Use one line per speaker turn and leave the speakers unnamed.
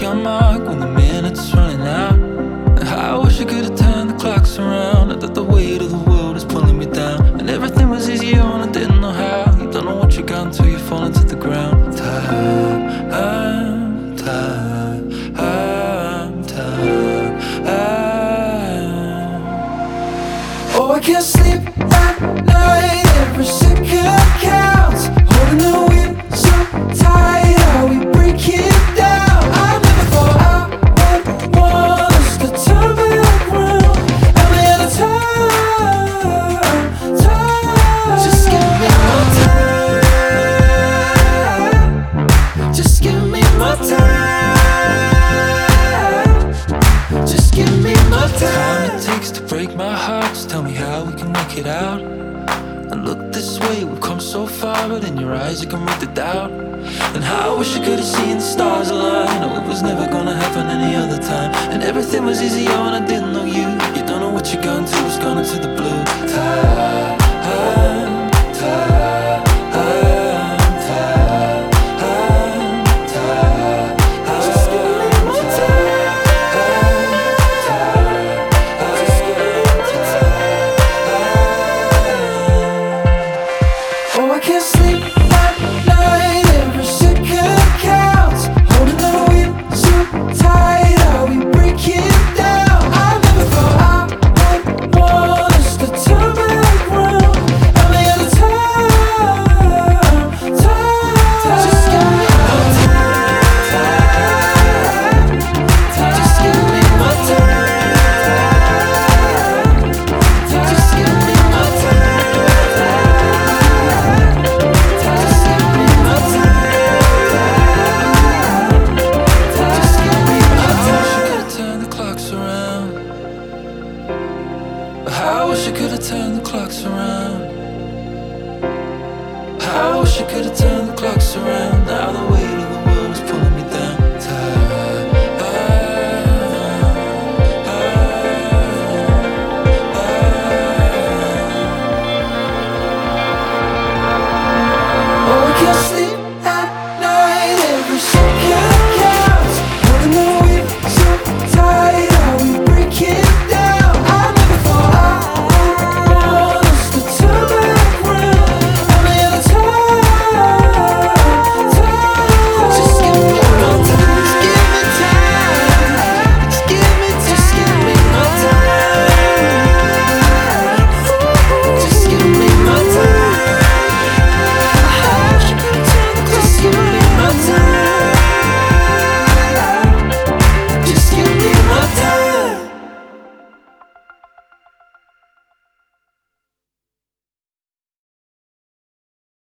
on mark when the minute's running out. And how I wish I could have turned the clocks around. I thought the weight of the world is pulling me down, and everything was easier and I didn't know how. You don't know what you've gone till you fall into the ground. Tired, I'm tired, I'm tired. Oh, I can't sleep at night, every second counts. Holding the wheel so tight, how we break it down. I never thought I would want us to turn back round. Am I out of time? Just give me more time. Just give me more time. Just give me more time. It takes to break my heart. Just tell me how we can work it out. And look this way, we've come so far, but in your eyes you can read the doubt. And how I wish I could have seen the stars align. Oh, it was never gonna happen any other time. And everything was easier when I didn't know you. You don't know what you're gone to, it's gone into the blue. Time, time.